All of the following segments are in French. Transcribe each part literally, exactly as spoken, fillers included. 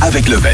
avec Levez.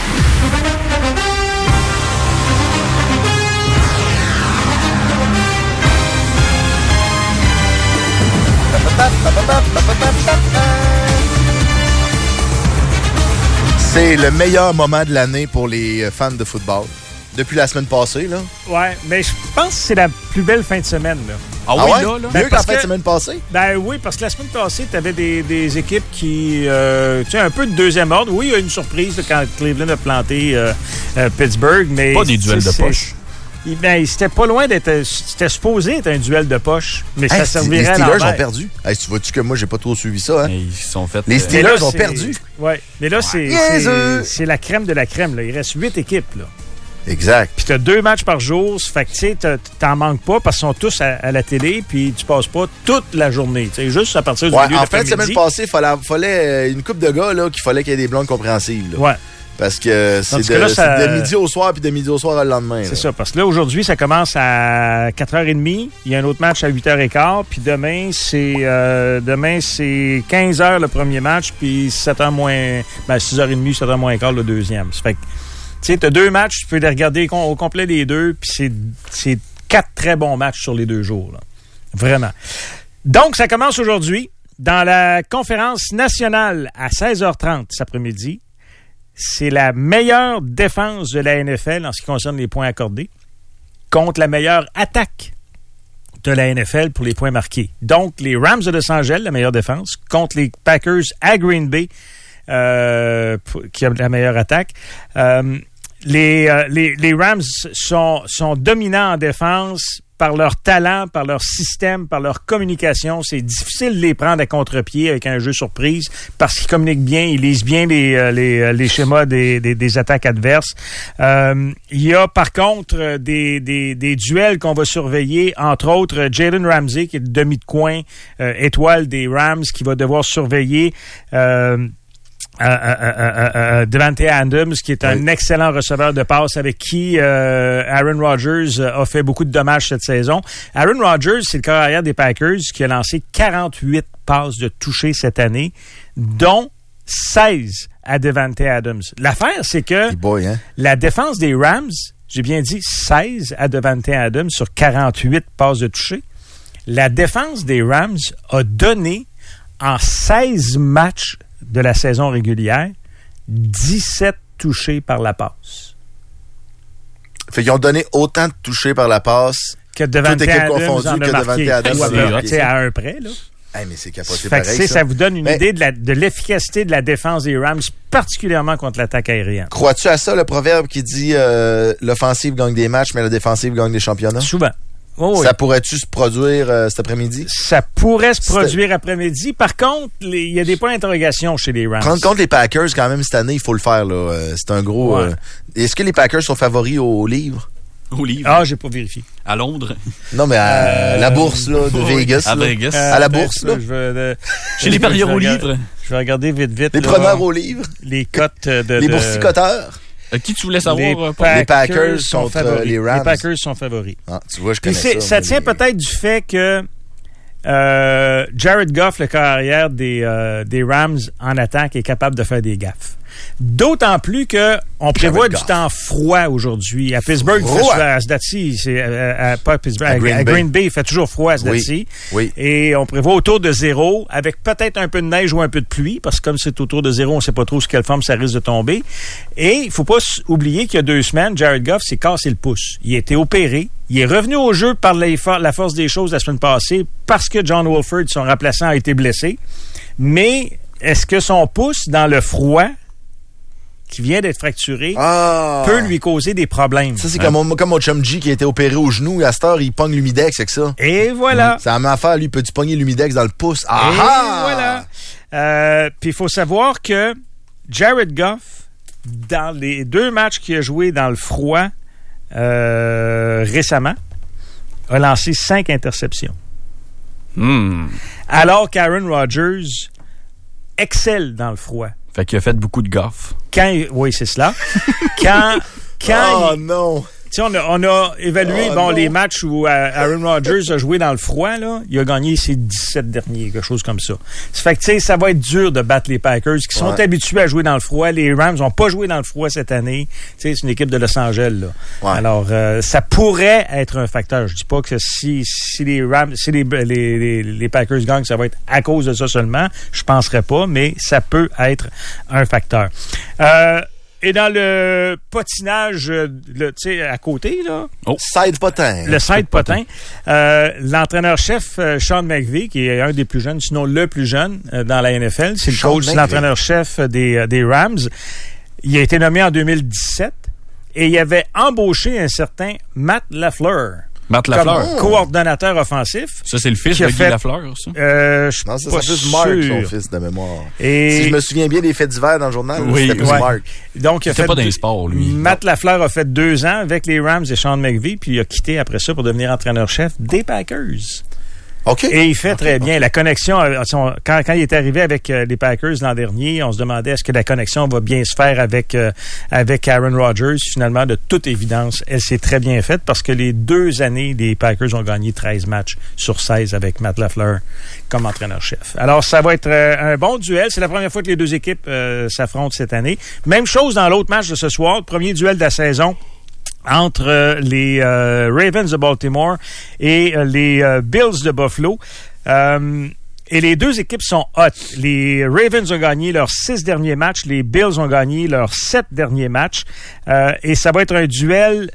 C'est le meilleur moment de l'année pour les fans de football. Depuis la semaine passée, là. Ouais, mais je pense que c'est la plus belle fin de semaine, là. Ah, ah oui, ouais? là, là? Ben, mieux que la fin de semaine passée? Ben oui, parce que la semaine passée, tu avais des, des équipes qui... Euh, tu sais, un peu de deuxième ordre. Oui, il y a eu une surprise là, quand Cleveland a planté euh, euh, Pittsburgh, mais... Pas des duels de poche. Ben, c'était pas loin d'être... C'était supposé être un duel de poche, mais hey, ça servirait à l'envers. Les Steelers ont perdu. Hey, tu vois-tu que moi, j'ai pas trop suivi ça, hein? Ils sont fait, les Steelers là, ont perdu. Oui, mais là, ouais. c'est, c'est, c'est la crème de la crème. Là. Il reste huit équipes, là. Exact. Puis tu as deux matchs par jour, ça fait que tu sais, t'en manques pas parce qu'ils sont tous à, à la télé, puis tu passes pas toute la journée. C'est juste à partir du ouais, milieu en de fin de semaine passée, il fallait, fallait une couple de gars là, qu'il fallait qu'il y ait des blondes compréhensives. Là. Ouais. Parce que c'est de, là, ça... c'est de midi au soir puis de midi au soir le lendemain. C'est là. ça, parce que là, aujourd'hui, ça commence à quatre heures trente. Il y a un autre match à huit heures quinze. Puis demain, c'est euh, demain c'est quinze heures le premier match, puis sept heures moins... Ben, six heures trente, sept heures moins quart le deuxième. Ça fait que, tu sais, tu as deux matchs, tu peux les regarder au complet les deux, puis c'est, c'est quatre très bons matchs sur les deux jours. Là. Vraiment. Donc, ça commence aujourd'hui dans la conférence nationale à seize heures trente cet après-midi. C'est la meilleure défense de la N F L en ce qui concerne les points accordés contre la meilleure attaque de la N F L pour les points marqués. Donc, les Rams de Los Angeles, la meilleure défense, contre les Packers à Green Bay, euh, qui a la meilleure attaque. Euh, les, euh, les, les Rams sont, sont dominants en défense par leur talent, par leur système, par leur communication. C'est difficile de les prendre à contre-pied avec un jeu surprise parce qu'ils communiquent bien, ils lisent bien les, les, les schémas des, des, des attaques adverses. Euh, il y a par contre des, des, des duels qu'on va surveiller, entre autres Jalen Ramsey, qui est le demi de coin, euh, étoile des Rams, qui va devoir surveiller... Euh, Euh, euh, euh, euh, Davante Adams, qui est un oui. excellent receveur de passe avec qui euh, Aaron Rodgers a fait beaucoup de dommages cette saison. Aaron Rodgers, c'est le carrière des Packers qui a lancé quarante-huit passes de toucher cette année, dont seize à Davante Adams. L'affaire, c'est que boy, hein? la défense des Rams, j'ai bien dit seize à Davante Adams sur quarante-huit passes de toucher. La défense des Rams a donné en seize matchs de la saison régulière, dix-sept touchés par la passe. Fait qu'ils ont donné autant de touchés par la passe que Davante Adams que Davante Adams a marqué à un près, là. Hey, mais c'est capoté fait pareil, que, ça. Ça vous donne une mais... idée de, la, de l'efficacité de la défense des Rams, particulièrement contre l'attaque aérienne. Crois-tu à ça, le proverbe qui dit euh, l'offensive gagne des matchs, mais la défensive gagne des championnats? Souvent. Oh, oui. Ça pourrait-tu se produire euh, cet après-midi? Ça pourrait se produire C'était... après-midi. Par contre, il y a des points d'interrogation chez les Rams. Prendre compte les Packers, quand même, cette année, il faut le faire. Là. Euh, c'est un gros... Ouais. Euh... Est-ce que les Packers sont favoris au livre? Au livre? Ah, j'ai pas vérifié. À Londres? Non, mais à euh... la bourse là, de Vegas. À là. Vegas. Euh, à la bourse. Là. Je veux, euh, chez les parieurs au livre? Je vais regarder vite, vite. Les là, preneurs au livre? Les cotes de... Les de... boursicoteurs? Euh, qui tu voulais savoir? Les, euh, Packers, les Packers sont contre favoris. les Rams. Les Packers sont favoris. Ah, tu vois, je connais ça. Ça tient les... peut-être du fait que euh, Jared Goff, le carrière des, euh, des Rams en attaque, est capable de faire des gaffes. D'autant plus que on prévoit Jared du Goff. Temps froid aujourd'hui. À Pittsburgh, il fait, à Sdati, c'est à, à, pas à Pittsburgh, à, à, Green, à Green Bay, il fait toujours froid à Sdati. Oui, oui. Et on prévoit autour de zéro, avec peut-être un peu de neige ou un peu de pluie, parce que comme c'est autour de zéro, on ne sait pas trop sur quelle forme ça risque de tomber. Et il ne faut pas oublier qu'il y a deux semaines, Jared Goff s'est cassé le pouce. Il a été opéré. Il est revenu au jeu par la force des choses la semaine passée parce que John Wolford, son remplaçant, a été blessé. Mais est-ce que son pouce, dans le froid, qui vient d'être fracturé, ah. peut lui causer des problèmes. Ça, c'est hein? comme, comme mon chum G qui a été opéré au genou. À cette heure, il pogne l'humidex avec ça. Et voilà. C'est la même affaire. Lui, peux-tu pogner l'humidex dans le pouce? Ah! Et voilà. Euh, Puis il faut savoir que Jared Goff, dans les deux matchs qu'il a joués dans le froid euh, récemment, a lancé cinq interceptions. Mm. Alors qu'Aaron Rodgers excelle dans le froid. Fait qu'il a fait beaucoup de gaffes. Quand, oui, c'est cela. Quand, quand, oh il, non! sais, on a, on a évalué oh, bon, non. les matchs où euh, Aaron Rodgers a joué dans le froid, là. Il a gagné ses dix-sept derniers, quelque chose comme ça. Ça fait que, tu sais, ça va être dur de battre les Packers qui sont ouais. habitués à jouer dans le froid. Les Rams n'ont pas joué dans le froid cette année. Tu sais, c'est une équipe de Los Angeles, là. Ouais. Alors, euh, ça pourrait être un facteur. Je dis pas que si, si les Rams, si les, les, les, les Packers gagnent, ça va être à cause de ça seulement. Je penserais pas, mais ça peut être un facteur. Euh, Et dans le patinage, le, tu sais, à côté, là. Oh. Side potin. Le side potin. Euh, l'entraîneur-chef, euh, Sean McVay, qui est un des plus jeunes, sinon le plus jeune euh, dans la N F L, c'est le Sean coach, McVay. l'entraîneur-chef des, euh, des Rams. Il a été nommé en deux mille dix-sept et il avait embauché un certain Matt LaFleur. Matt Comme Lafleur. coordonnateur offensif. Ça, c'est le fils Qui a de Guy fait- Lafleur, ça? Euh, je suis Non, c'est pas son fils Mark, sûr. son fils de mémoire. Et Si je me souviens bien des faits divers dans le journal, Oui, c'était plus ouais. Mark. Donc, il a C'était fait pas dans les deux- sports, lui. Matt LaFleur a fait deux ans avec les Rams et Sean McVay, puis il a quitté après ça pour devenir entraîneur-chef des Packers. OK. Et il fait okay, très bien. okay. La connexion, euh, son- quand, quand il est arrivé avec euh, les Packers l'an dernier, on se demandait est-ce que la connexion va bien se faire avec euh, avec Aaron Rodgers. Finalement, de toute évidence, elle s'est très bien faite parce que les deux années, les Packers ont gagné treize matchs sur seize avec Matt LaFleur comme entraîneur-chef. Alors, ça va être euh, un bon duel. C'est la première fois que les deux équipes euh, s'affrontent cette année. Même chose dans l'autre match de ce soir, le premier duel de la saison entre euh, les euh, Ravens de Baltimore et euh, les euh, Bills de Buffalo. Euh, et les deux équipes sont hot. Les Ravens ont gagné leurs six derniers matchs. Les Bills ont gagné leurs sept derniers matchs. Euh, et ça va être un duel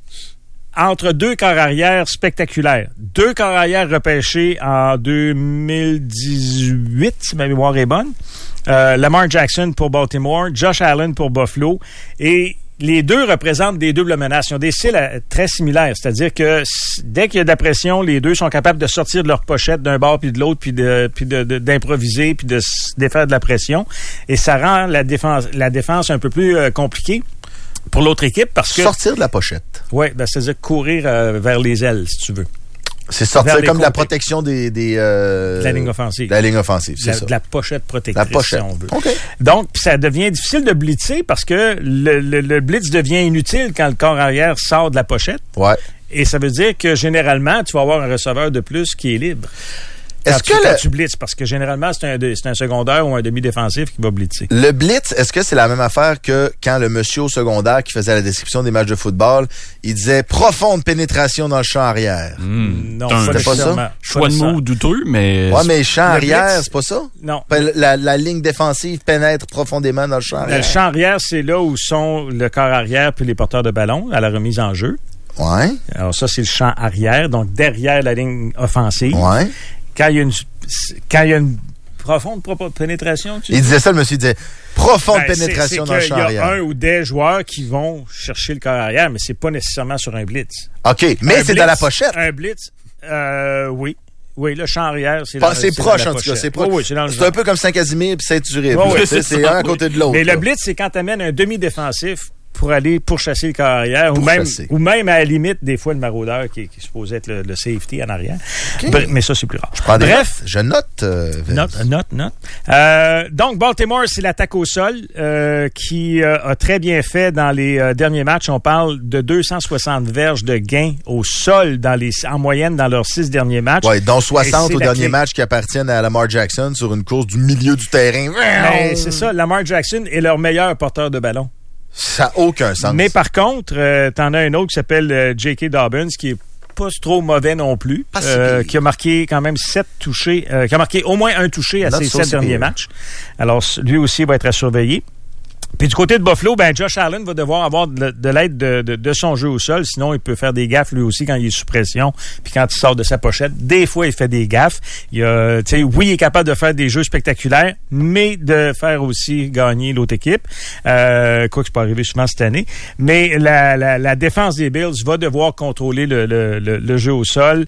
entre deux corps arrière spectaculaires. Deux corps arrière repêchés en deux mille dix-huit, si ma mémoire est bonne. Euh, Lamar Jackson pour Baltimore, Josh Allen pour Buffalo. Et les deux représentent des doubles menaces. Ils ont des styles euh, très similaires. C'est-à-dire que s- dès qu'il y a de la pression, les deux sont capables de sortir de leur pochette d'un bord puis de l'autre, puis de, puis de, de- d'improviser, puis de se défaire de la pression. Et ça rend la défense, la défense un peu plus euh, compliquée pour l'autre équipe parce que... Sortir de la pochette. Oui, ben, c'est-à-dire courir euh, vers les ailes, si tu veux. C'est sortir Vers les comme la côtés. protection des... des euh, De la ligne offensive. De la ligne offensive, c'est La- ça. de la pochette protectrice, La pochette. si on veut. OK. Donc, pis ça devient difficile de blitzer parce que le, le, le blitz devient inutile quand le corps arrière sort de la pochette. Ouais. Et ça veut dire que généralement, tu vas avoir un receveur de plus qui est libre. Quand, Est-ce tu, que quand le, tu blitzes, parce que généralement, c'est un, de- c'est un secondaire ou un demi-défensif qui va blitzer. le blitz, est-ce que c'est la même affaire que quand le monsieur au secondaire qui faisait la description des matchs de football, il disait profonde pénétration dans le champ arrière? Hmm. Non, C'est un c'était pas ça? nécessairement. choix Pas de nécessairement. mots douteux, mais... Ouais, mais champ le arrière, blitz- c'est pas ça? Non. Ben, La, la ligne défensive pénètre profondément dans le champ arrière. Le champ arrière, c'est là où sont le corps arrière puis les porteurs de ballon à la remise en jeu. Ouais, Alors ça, c'est le champ arrière, donc derrière la ligne offensive. ouais. Quand il y a une, quand il y a une profonde pro- pénétration, tu Il disait ça, le monsieur disait profonde Ben, c'est- pénétration c'est dans le qu'il champ y a arrière. un ou des joueurs qui vont chercher le corps arrière, mais c'est pas nécessairement sur un blitz. OK, mais Un c'est blitz- dans la pochette. Un blitz, euh, oui. Oui, le champ arrière, c'est Pas- dans- c'est c'est proche, dans la en tout cas. pochette. C'est proche. Oui, oui, c'est dans le C'est genre. un peu comme Saint-Casimir puis Saint-Uribe. Oui, oui, là, tu sais, c'est c'est ça, un à oui. côté de l'autre. Mais là. le blitz, c'est quand tu amènes un demi-défensif pour aller pourchasser le corps arrière, ou Pour même, chasser. ou même à la limite, des fois, le maraudeur qui, qui est supposé être le, le safety en arrière. Bref, mais ça, c'est plus rare. Prends des Bref, notes. Je note. euh, Vince. Note, note, note. Euh, donc, Baltimore, c'est l'attaque au sol euh, qui euh, a très bien fait dans les euh, derniers matchs. On parle de deux cent soixante verges de gains au sol dans les, en moyenne dans leurs six derniers matchs. Ouais, dont soixante Et c'est au la dernier clé. match qui appartiennent à Lamar Jackson sur une course du milieu du terrain. Ben, c'est ça, Lamar Jackson est leur meilleur porteur de ballon. Ça n'a aucun sens. Mais par contre, euh, t'en as un autre qui s'appelle euh, J K. Dobbins, qui est pas trop mauvais non plus, Pas si euh, pire. qui a marqué quand même sept touchés, euh, qui a marqué au moins un touché à Not ses so sept si derniers pire. matchs. Alors, lui aussi va être à surveiller. Puis du côté de Buffalo, ben Josh Allen va devoir avoir de, de l'aide de, de, de son jeu au sol, sinon il peut faire des gaffes lui aussi quand il est sous pression, puis quand il sort de sa pochette. Des fois, il fait des gaffes. Il a, tu sais, oui, il est capable de faire des jeux spectaculaires, mais de faire aussi gagner l'autre équipe. Euh, quoi que c'est pas arrivé souvent cette année. Mais la, la, la défense des Bills va devoir contrôler le, le, le, le jeu au sol.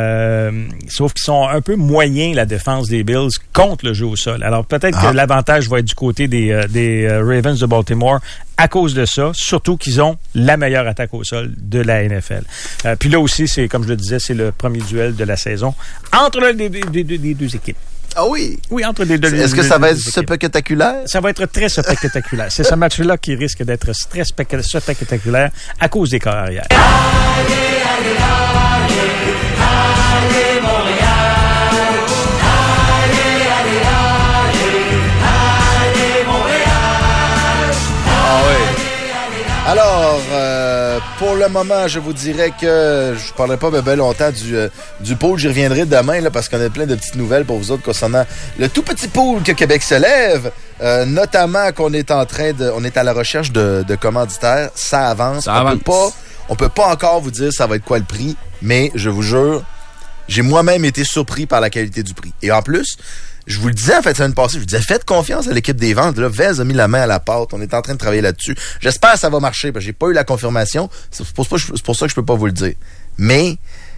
Euh, sauf qu'ils sont un peu moyens, la défense des Bills, contre le jeu au sol. Alors peut-être Ah. que l'avantage va être du côté des, euh, des euh, Ravens de Baltimore à cause de ça, surtout qu'ils ont la meilleure attaque au sol de la N F L. Euh, puis là aussi, c'est comme je le disais, c'est le premier duel de la saison entre les, les- les- les deux équipes. Ah oui? Oui, entre les deux. Est-ce que ça va être spectaculaire? Ça va être très spectaculaire. C'est ce match-là qui risque d'être très spectaculaire à cause des carrières. Allez, allez, allez, allez, Montréal! Allez, allez, allez, allez, Montréal! Ah oui. Alors, euh, pour le moment, je vous dirais que je ne parlerai pas bien longtemps du, euh, du pool. J'y reviendrai demain là, parce qu'on a plein de petites nouvelles pour vous autres concernant le tout petit pool que Québec se lève. Euh, notamment qu'on est en train de... On est à la recherche de, de commanditaires. Ça avance. Ça on avance. peut pas, on peut pas encore vous dire ça va être quoi le prix, mais je vous jure, j'ai moi-même été surpris par la qualité du prix. Et en plus... Je vous le disais en fait la semaine passée, je vous disais faites confiance à l'équipe des ventes. Là, Vez a mis la main à la pâte, on est en train de travailler là-dessus. J'espère que ça va marcher, parce que j'ai pas eu la confirmation. C'est pour ça, c'est pour ça que je peux pas vous le dire. Mais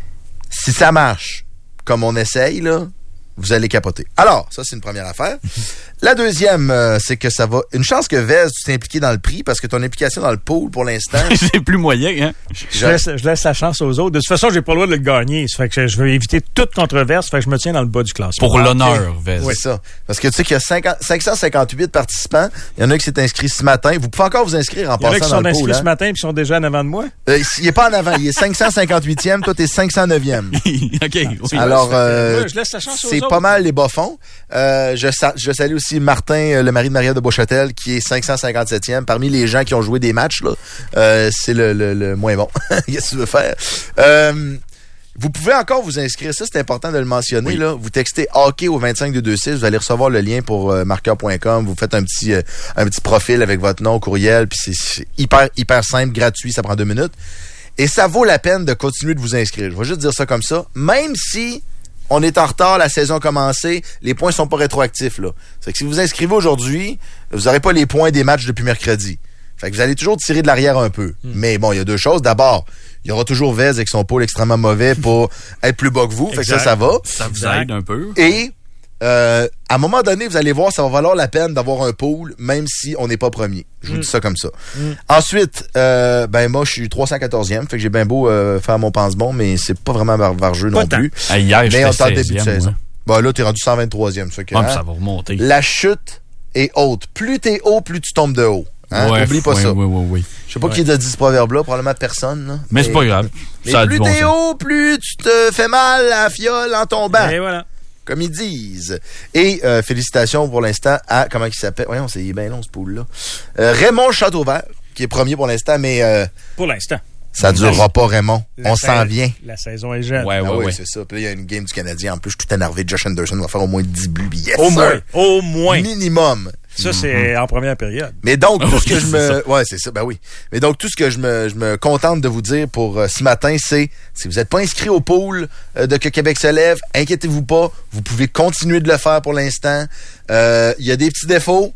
si ça marche comme on essaye, là, vous allez capoter. Alors, ça c'est une première affaire. La deuxième, euh, c'est que ça va... Une chance que Vez, tu t'es impliqué dans le prix, parce que ton implication dans le pool, pour l'instant... C'est plus moyen, hein? Je laisse, je laisse la chance aux autres. De toute façon, j'ai pas le droit de le gagner. Ça fait que je veux éviter toute controverse. Ça fait que je me tiens dans le bas du classement. Pour l'honneur, Vez. Oui, ça. Parce que tu sais qu'il y a cinquante, cinq cent cinquante-huit participants. Il y en a qui s'est inscrit ce matin. Vous pouvez encore vous inscrire en Il y en a passant qui dans sont le inscrits pool. ce Hein? matin et qui sont déjà en avant de moi. Euh, il n'est pas en avant. Il est cinq cent cinquante-huitième. Toi, t'es cinq cent neuvième. OK. Oui. Alors, euh, Moi, je laisse la chance aux c'est autres. pas mal les bas-fonds. Euh, je, sa- je salue aussi Martin, euh, le mari de Maria de Beauchâtel, qui est cinq cent cinquante-septième. Parmi les gens qui ont joué des matchs, là, euh, c'est le, le, le moins bon. Qu'est-ce que tu veux faire? Euh, Vous pouvez encore vous inscrire. Ça, c'est important de le mentionner. Oui. Là. Vous textez hockey au vingt-cinq deux deux six. Vous allez recevoir le lien pour euh, marqueur point com. Vous faites un petit euh, un petit profil avec votre nom, courriel. Puis c'est, c'est hyper, hyper simple, gratuit. Ça prend deux minutes. Et ça vaut la peine de continuer de vous inscrire. Je vais juste dire ça comme ça. Même si on est en retard, la saison a commencé, les points sont pas rétroactifs. Là. C'est que si vous vous inscrivez aujourd'hui, vous n'aurez pas les points des matchs depuis mercredi. Fait que vous allez toujours tirer de l'arrière un peu. Mm. Mais bon, il y a deux choses. D'abord, il y aura toujours Vez avec son pôle extrêmement mauvais pour être plus bas que vous. Fait que ça, ça va. Ça vous Exact. aide un peu. Et euh, à un moment donné, vous allez voir, ça va valoir la peine d'avoir un pôle, même si on n'est pas premier. Je vous Mm. dis ça comme ça. Mm. Ensuite, euh, ben moi, je suis trois cent quatorzième. Fait que j'ai bien beau euh, faire mon pense-bon, mais c'est pas vraiment var- vargeux Pas non tant. plus. Ah, hier, Mais j'étais on tente début de seizième, saison. moi. Bon, là, t'es rendu cent vingt-troisième. Ça, fait que, Ah, hein, puis ça va remonter. la chute est haute. Plus t'es haut, plus tu tombes de haut. Hein? Ouais, Oublie pas oui, ça. Oui, oui, oui. Je sais pas Ouais. qui a dit ce proverbe-là, probablement personne. Là. Mais c'est pas grave. Mais Ça a du plus bon t'es sens. haut, plus tu te fais mal à la fiole en tombant. Et voilà. Comme ils disent. Et euh, félicitations pour l'instant à, comment il s'appelle? Voyons, c'est bien long ce pool-là. Euh, Raymond Châteauvert, qui est premier pour l'instant, mais euh, Pour l'instant. ça durera pas, Raymond. La On sa- s'en vient. La saison est jeune. Ouais, ouais, Ah oui, ouais. c'est ça. Puis là, il y a une game du Canadien. En plus, je suis tout énervé. Josh Anderson va faire au moins dix buts. Yes, Au sir. moins. Au moins. Minimum. Ça, c'est en première période. Mais donc, tout ce que Oui, je c'est me... Ouais, c'est ça, ben oui. Mais donc, tout ce que je me, je me contente de vous dire pour euh, ce matin, c'est, si vous n'êtes pas inscrit au pool euh, de Que Québec se lève, inquiétez-vous pas, vous pouvez continuer de le faire pour l'instant. Euh, Il y a des petits défauts.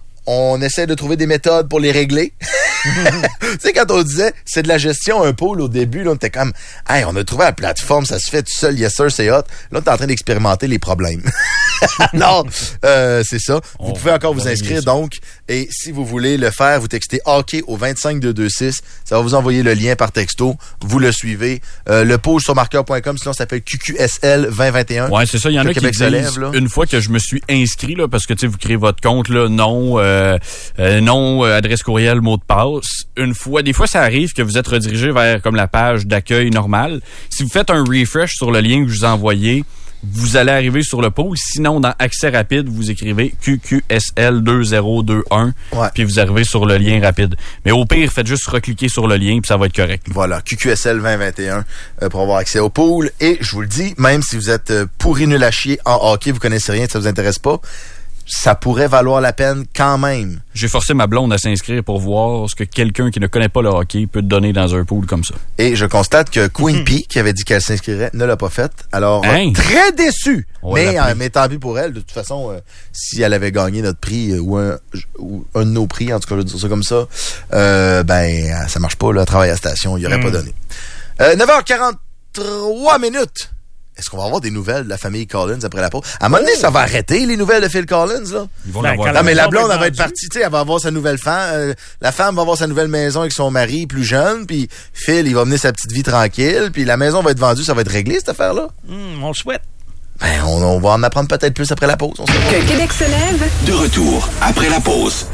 On essaie de trouver des méthodes pour les régler. Tu sais, quand on disait, c'est de la gestion un pool au début, là, on était comme, hey, on a trouvé la plateforme, ça se fait tout seul, yes sir, c'est hot. Là, on est en train d'expérimenter les problèmes. Non, euh, c'est ça. Vous On pouvez encore vous va inscrire, régler ça. donc. Et si vous voulez le faire, vous textez hockey au vingt-cinq deux deux six. Ça va vous envoyer le lien par texto. Vous le suivez. Euh, le pool sur marqueur point com, sinon ça s'appelle Q Q S L vingt vingt et un. Ouais, c'est ça. Il y en Que a qui Québec se disent, lève, là. une fois que je me suis inscrit, là, parce que, tu sais, vous créez votre compte, là, nom, euh, euh, nom, euh, adresse courriel, mot de passe. Une fois, des fois, ça arrive que vous êtes redirigé vers, comme, la page d'accueil normale. Si vous faites un refresh sur le lien que je vous ai envoyé, vous allez arriver sur le pool. Sinon, dans Accès rapide, vous écrivez Q Q S L deux zéro deux un, Ouais. puis vous arrivez sur le lien rapide. Mais au pire, faites juste recliquer sur le lien, puis ça va être correct. Voilà, Q Q S L vingt vingt et un euh, pour avoir accès au pool. Et je vous le dis, même si vous êtes euh, pourri nul à chier en hockey, vous connaissez rien, ça vous intéresse pas, ça pourrait valoir la peine quand même. J'ai forcé ma blonde à s'inscrire pour voir ce que quelqu'un qui ne connaît pas le hockey peut te donner dans un pool comme ça. Et je constate que Queen P, qui avait dit qu'elle s'inscrirait, ne l'a pas faite. Alors, Hein? euh, très déçu. On va Mais, l'appeler. euh, mais tant pis pour elle. De toute façon, euh, si elle avait gagné notre prix euh, ou, un, ou un de nos prix, en tout cas, je veux dire ça comme ça, euh, ben, euh, ça marche pas, là, travail à station, il aurait Mm. pas donné. Euh, neuf heures quarante-trois minutes. Est-ce qu'on va avoir des nouvelles de la famille Collins après la pause? À un moment donné, ça va arrêter, les nouvelles de Phil Collins, là? Ils vont Ben, l'avoir. quand Non, mais la maison blonde, va elle va être vendue. partie, tu sais, elle va avoir sa nouvelle femme. euh, la femme va avoir sa nouvelle maison avec son mari plus jeune, puis Phil, il va mener sa petite vie tranquille, puis la maison va être vendue, ça va être réglé, cette affaire-là? Hum, on le souhaite. Ben, on, on va en apprendre peut-être plus après la pause. On se Que Québec se lève. De retour après la pause.